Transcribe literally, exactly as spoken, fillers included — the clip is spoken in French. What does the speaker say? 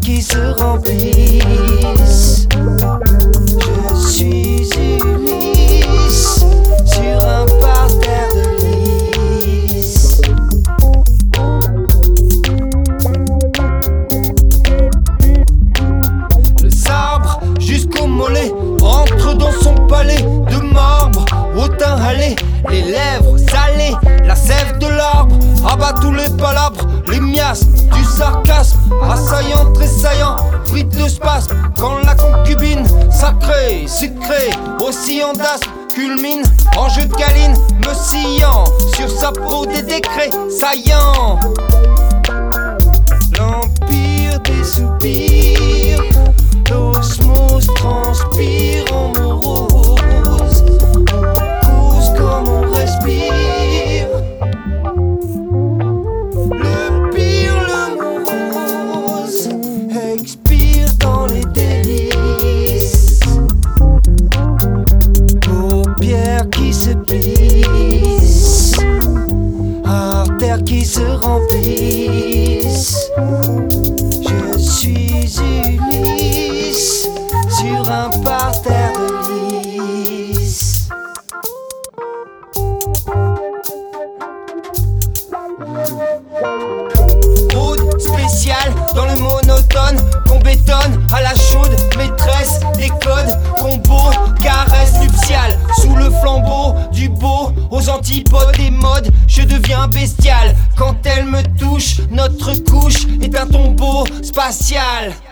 qui se remplissent. Je suis Ulysse sur un parterre de lys. Le sabre jusqu'au mollet entre dans son palais de marbre, au teint hâlé, les lèvres salées, la sève de l'arbre abat tous les palabres, les miasmes du sarcasme, assaillant, tressaillant, bride de spasme. Quand la concubine sacrée, sucrée, oscillant d'asthme, culmine en jeu de câline, me sciant sur sa peau des décrets saillants. L'empire des soupirs, l'osmose transpire en morose, on cause comme on respire. Le pire, le morose, expire dans les délices. Paupières qui se plissent, artères qui se remplissent. Je suis Ulysse sur un parterre de lys. Mode spécial dans le monotone qu'on bétonne à la chaude, maîtresse des codes, combo, caresse nuptiale. Sous le flambeau du beau, aux antipodes des modes, je deviens bestial. Quand elle me touche, notre couche est un tombeau spatial.